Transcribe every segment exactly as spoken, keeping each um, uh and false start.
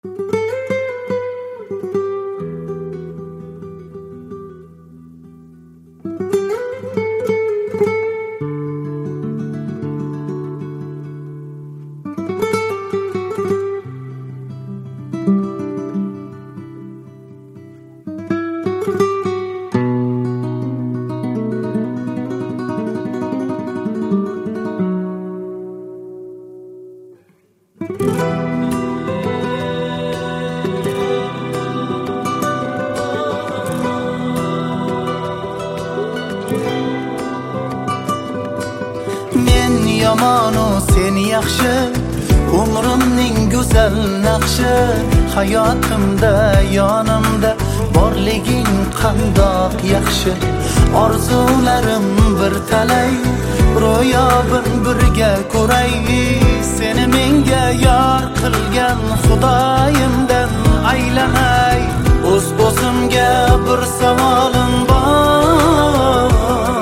Men yomonu sen yaxshi, umrimning go'zal naqshi. Hayotimda yonimda borliging qandoq yaxshi. Orzularim bir talay, ro'yobim birga ko'ray. Seni menga yor qilgan Xudoyimdan aylanay. O'z o'zimga bir savolim bor,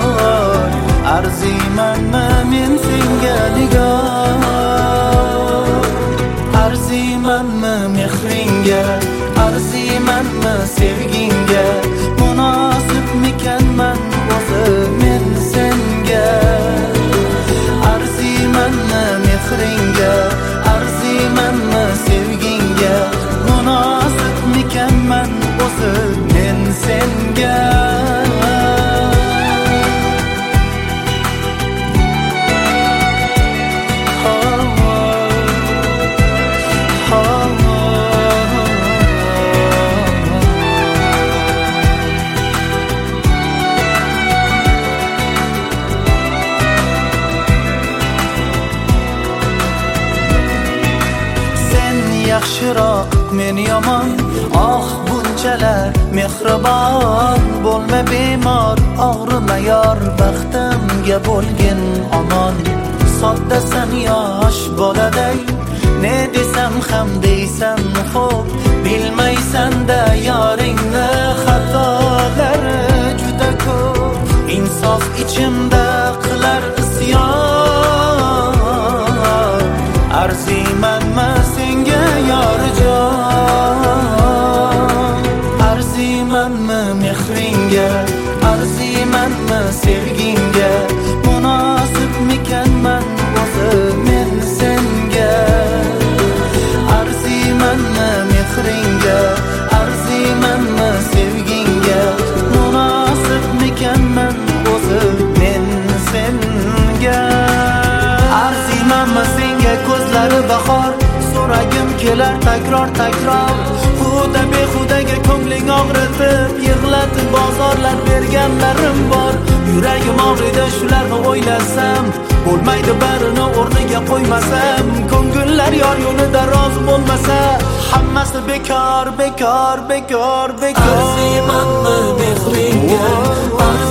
arzimanmi men senga nigor? Arzimanmi mehringga, arzimanmi sevgingga? Munosibmikanman o'zi men senga? Arzimanmi mehringga, arzimanmi sevgingga? Munosibmikanman o'zi men senga? Yaxshiroq men yomon, oh bunchalar mehribon. Bo'lma bemor, og'rima yor, baxtimga bo'lgin omon. Soddasan yosh boladay, ne desam ham deysan xo'p. Bilmaysan-da yoringni xatolari juda ko'p. Insof ichimda qilar isyon, arzimanmi senga yorjon? Arzimanmi mehringga, arzimanmi sevgingga? Munosibmikanman o'zi men senga? Arzimanmi mehringga, arzimanmi sevgingga? Munosibmikanman o'zi men senga? Arzimanmi senga ko'zlari bahor, so'ragim kelar takror takror. Xuda behudaga ko'ngling og'ritib, yig'latib bozorlar berganlarim bor. Yuragim og'riydi shularni o'ylasam, bo'lmaydi barini o'rniga qo'ymasam. Ko'ngillar yor yo'lida rozi bo'lmasa, hammasi bekor bekor bekor bekor. Arzimanmi mehringga,